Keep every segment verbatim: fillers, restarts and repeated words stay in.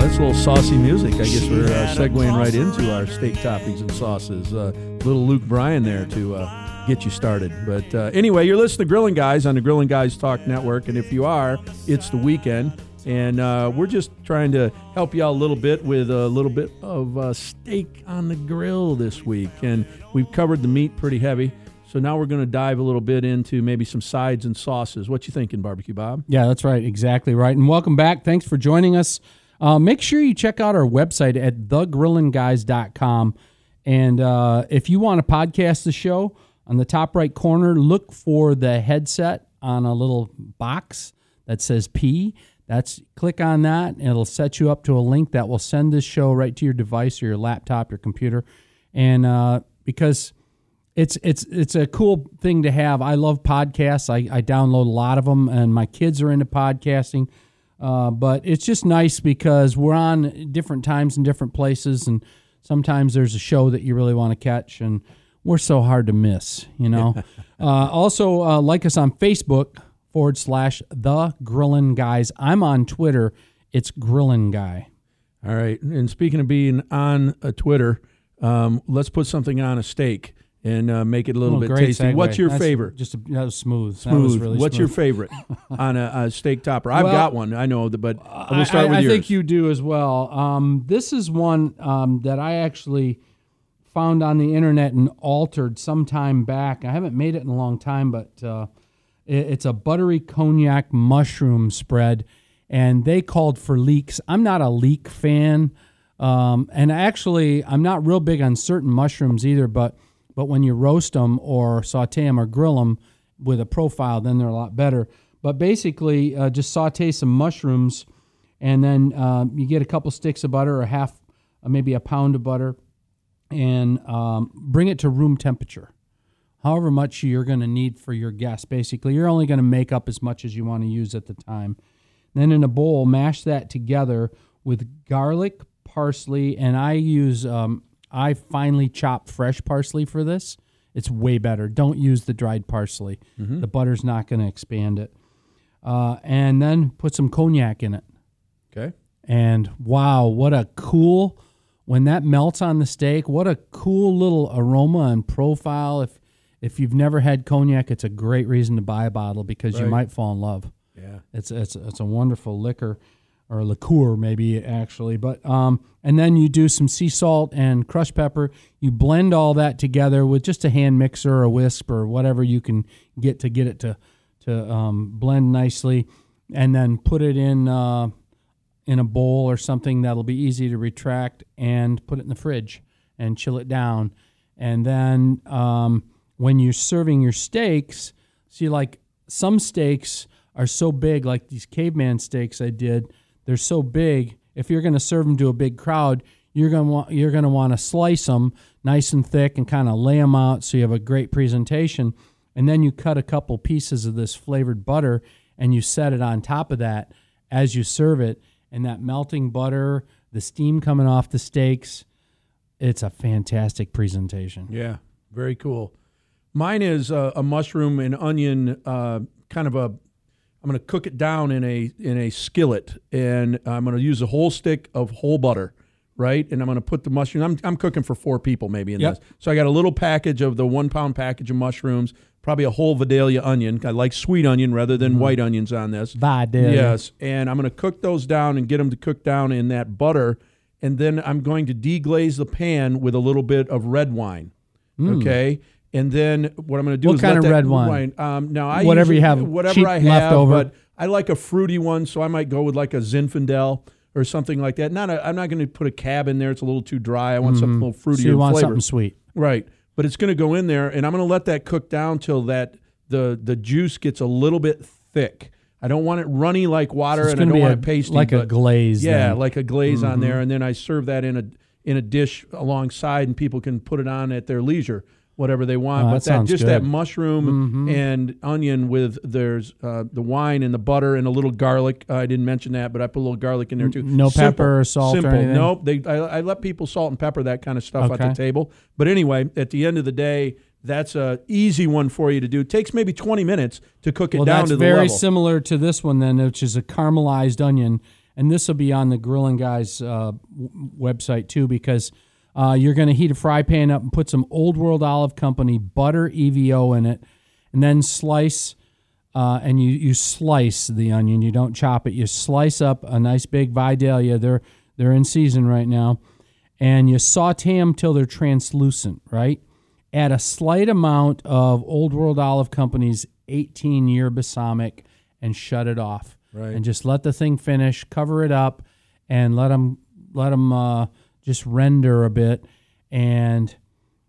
That's a little saucy music. I guess we're uh, segueing right into our steak toppings and sauces. Uh, little Luke Bryan there to uh, get you started. But uh, anyway, you're listening to Grilling Guys on the Grilling Guys Talk Network. And if you are, it's the weekend. And uh, we're just trying to help you out a little bit with a little bit of uh, steak on the grill this week. And we've covered the meat pretty heavy. So now we're going to dive a little bit into maybe some sides and sauces. What you thinking, Barbecue Bob? Yeah, that's right. Exactly right. And welcome back. Thanks for joining us. Uh, make sure you check out our website at the grillin guys dot com. And uh, if you want to podcast the show, on the top right corner, look for the headset on a little box that says P. That's click on that, and it'll set you up to a link that will send this show right to your device or your laptop, your computer. And uh, because it's it's it's a cool thing to have. I love podcasts. I, I download a lot of them, and my kids are into podcasting. Uh, but it's just nice because we're on different times in different places, and sometimes there's a show that you really want to catch, and we're so hard to miss, you know. uh, also, uh, like us on Facebook. Forward slash the Grillin' Guys. I'm on Twitter. It's Grillin' Guy. All right. And speaking of being on a Twitter, um, let's put something on a steak and uh, make it a little oh, bit great tasty. segue. What's your That's favorite? Just a, that was smooth. Smooth. That was really What's smooth. your favorite on a, a steak topper? I've well, got one. I know, but we'll start I, with I yours. I think you do as well. Um, this is one um, that I actually found on the internet and altered some time back. I haven't made it in a long time, but uh, it, it's a buttery cognac mushroom spread, and they called for leeks. I'm not a leek fan, um, and actually I'm not real big on certain mushrooms either, but but when you roast them or saute them or grill them with a profile, then they're a lot better. But basically, uh, just saute some mushrooms, and then uh, you get a couple sticks of butter or half, uh, maybe a pound of butter, and um, bring it to room temperature. However much you're going to need for your guests, basically. You're only going to make up as much as you want to use at the time. Then in a bowl, mash that together with garlic, parsley, and I use... Um, I finely chop fresh parsley for this. It's way better. Don't use the dried parsley. Mm-hmm. The butter's not going to expand it. Uh, and then put some cognac in it. Okay. And wow, what a cool, when that melts on the steak, what a cool little aroma and profile. If if you've never had cognac, it's a great reason to buy a bottle because right. you might fall in love. Yeah. It's it's it's a wonderful liquor. Or liqueur, maybe, actually. But um, and then you do some sea salt and crushed pepper. You blend all that together with just a hand mixer or a whisk or whatever you can get to get it to to um, blend nicely. And then put it in uh, in a bowl or something that'll be easy to retract and put it in the fridge and chill it down. And then um, when you're serving your steaks, see, like some steaks are so big, like these caveman steaks I did, they're so big. If you're going to serve them to a big crowd, you're going to want you're going to want to slice them nice and thick and kind of lay them out so you have a great presentation. And then you cut a couple pieces of this flavored butter and you set it on top of that as you serve it. And that melting butter, the steam coming off the steaks, it's a fantastic presentation. Yeah, very cool. Mine is uh, a mushroom and onion, uh, kind of a. I'm going to cook it down in a in a skillet, and I'm going to use a whole stick of whole butter, right? And I'm going to put the mushroom. I'm I'm cooking for four people maybe in yep. this. So I got a little package of the one pound package of mushrooms, probably a whole Vidalia onion. I like sweet onion rather than mm-hmm. white onions on this. Vidalia. Yes, and I'm going to cook those down and get them to cook down in that butter, and then I'm going to deglaze the pan with a little bit of red wine. Mm. Okay. And then what I'm going to do what is kind let of that red wine? Um, now I whatever usually, you have, whatever cheap I have, leftover. But I like a fruity one, so I might go with like a Zinfandel or something like that. Not a, I'm not going to put a cab in there; it's a little too dry. I want mm-hmm. something a little fruity. So you want flavor. something sweet, right? But it's going to go in there, and I'm going to let that cook down till that the the juice gets a little bit thick. I don't want it runny like water, so and I don't want a, it pasty, like but, a glaze. Yeah, then. like a glaze mm-hmm. on there, and then I serve that in a in a dish alongside, and people can put it on at their leisure. Whatever they want, oh, but that, that just good. that mushroom mm-hmm. and onion with there's uh, the wine and the butter and a little garlic. Uh, I didn't mention that, but I put a little garlic in there too. No Simple. pepper or salt Simple. or anything? Nope. They I, I let people salt and pepper that kind of stuff okay. at the table. But anyway, at the end of the day, that's a easy one for you to do. It takes maybe twenty minutes to cook it well, down that's to the very level. similar to this one then, which is a caramelized onion. and this will be on the Grillin' Guys uh, w- website too, because uh, you're going to heat a fry pan up and put some Old World Olive Company butter E V O in it, and then slice, uh, and you, you slice the onion. You don't chop it. You slice up a nice big Vidalia. They're, they're in season right now. And you saute them till they're translucent, right? Add a slight amount of Old World Olive Company's eighteen-year balsamic and shut it off. Right. And just let the thing finish, cover it up, and let them, let them uh, just render a bit. And,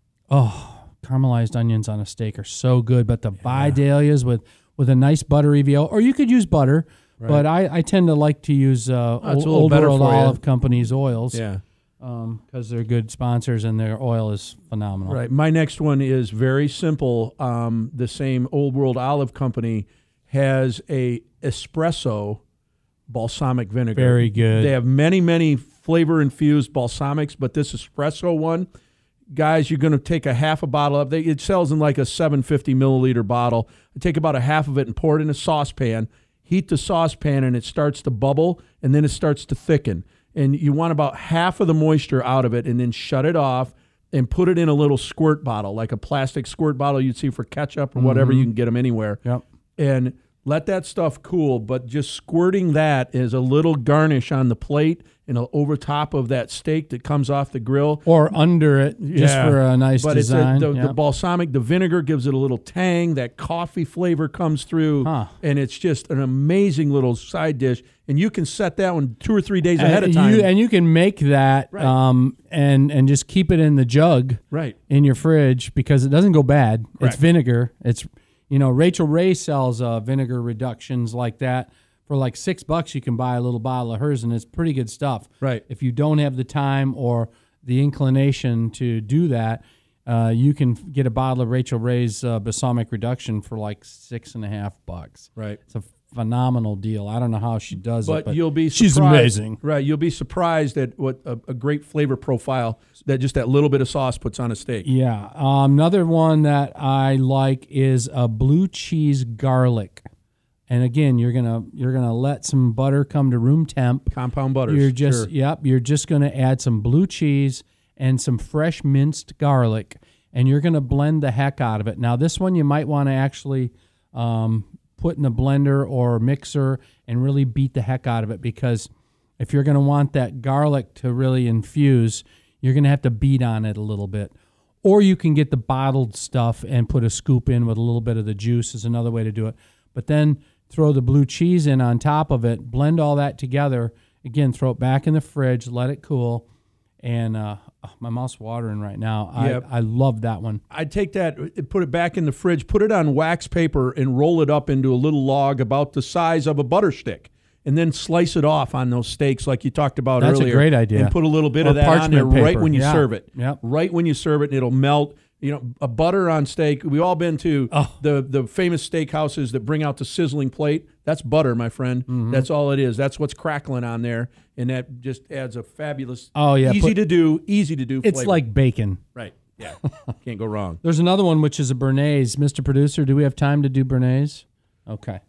oh, caramelized onions on a steak are so good. But the yeah. Vidalias with, with a nice butter E V O, or you could use butter, right. but I, I tend to like to use uh, oh, Old, Old World Olive Company's oils. Yeah. Um, because they're good sponsors and their oil is phenomenal. Right. My next one is very simple. Um, the same Old World Olive Company has a espresso balsamic vinegar. Very good. They have many, many flavor-infused balsamics, but this espresso one, guys, you're going to take a half a bottle of it. It sells in like a seven hundred fifty milliliter bottle. I take about a half of it and pour it in a saucepan, heat the saucepan, and it starts to bubble, and then it starts to thicken. And you want about half of the moisture out of it, and then shut it off and put it in a little squirt bottle, like a plastic squirt bottle you'd see for ketchup or whatever. Mm-hmm. You can get them anywhere. Yep. And let that stuff cool, but just squirting that is a little garnish on the plate and over top of that steak that comes off the grill. Or under it, just yeah. for a nice but design. It's a, the, yep. the balsamic, the vinegar gives it a little tang. That coffee flavor comes through, huh. and it's just an amazing little side dish. And you can set that one two or three days ahead and of time. You, and you can make that right. um, and and just keep it in the jug right. in your fridge because it doesn't go bad. Correct. It's vinegar. It's you know Rachel Ray sells uh, vinegar reductions like that. For like six bucks, you can buy a little bottle of hers, and it's pretty good stuff. Right. If you don't have the time or the inclination to do that, uh, you can get a bottle of Rachel Ray's uh, balsamic reduction for like six and a half bucks. Right. It's a phenomenal deal. I don't know how she does but it, but you'll be she's surprised, amazing. Right. You'll be surprised at what a, a great flavor profile that just that little bit of sauce puts on a steak. Yeah. Um, another one that I like is a blue cheese garlic. And again, you're gonna you're gonna let some butter come to room temp. Compound butters. You're just sure. yep. You're just gonna add some blue cheese and some fresh minced garlic, and you're gonna blend the heck out of it. Now, this one you might want to actually um, put in a blender or mixer and really beat the heck out of it because if you're gonna want that garlic to really infuse, you're gonna have to beat on it a little bit. Or you can get the bottled stuff and put a scoop in with a little bit of the juice is another way to do it. But then throw the blue cheese in on top of it, blend all that together. Again, throw it back in the fridge, let it cool. And uh, oh, my mouth's watering right now. Yep. I, I love that one. I'd take that, put it back in the fridge, put it on wax paper, and roll it up into a little log about the size of a butter stick. And then slice it off on those steaks like you talked about That's earlier. a great idea. And put a little bit Or of that on there parchment right paper. when you Yeah. serve it. Yep. Right when you serve it, and it'll melt. You know, a butter on steak. We've all been to Oh. the, the famous steakhouses that bring out the sizzling plate. That's butter, my friend. Mm-hmm. That's all it is. That's what's crackling on there, and that just adds a fabulous, Oh, yeah, easy put- to do, easy to do It's flavor. like bacon. Right, yeah. Can't go wrong. There's another one, which is a Bernays. Mister Producer, do we have time to do Bernays? Okay.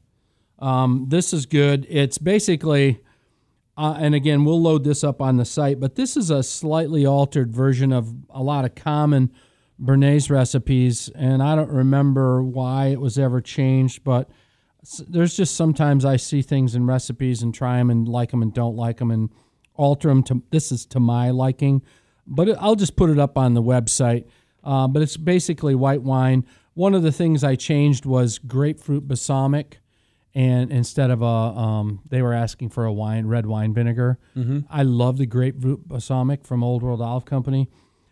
Um, this is good. It's basically, uh, and again, we'll load this up on the site, but this is a slightly altered version of a lot of common Bernays recipes, and I don't remember why it was ever changed, but s- there's just sometimes I see things in recipes and try them and like them and don't like them and alter them to, this is to my liking, but it, I'll just put it up on the website. Uh, but it's basically white wine. One of the things I changed was grapefruit balsamic, and instead of a, um, they were asking for a wine, red wine vinegar. Mm-hmm. I love the grapefruit balsamic from Old World Olive Company.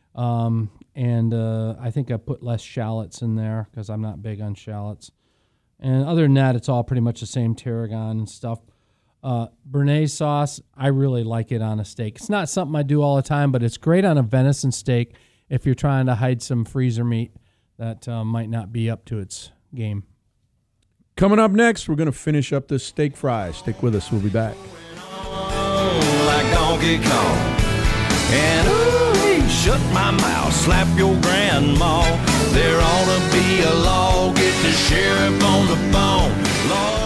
Um, and uh, I think I put less shallots in there because I'm not big on shallots. And other than that, it's all pretty much the same tarragon and stuff. Uh, Bernays sauce, I really like it on a steak. It's not something I do all the time, but it's great on a venison steak if you're trying to hide some freezer meat that uh, might not be up to its game. Coming up next, we're going to finish up this steak fry. Stick with us. We'll be back. Like Donkey Kong. And ooh, shut my mouth, slap your grandma. There ought to be a law, get the sheriff on the phone. Lord,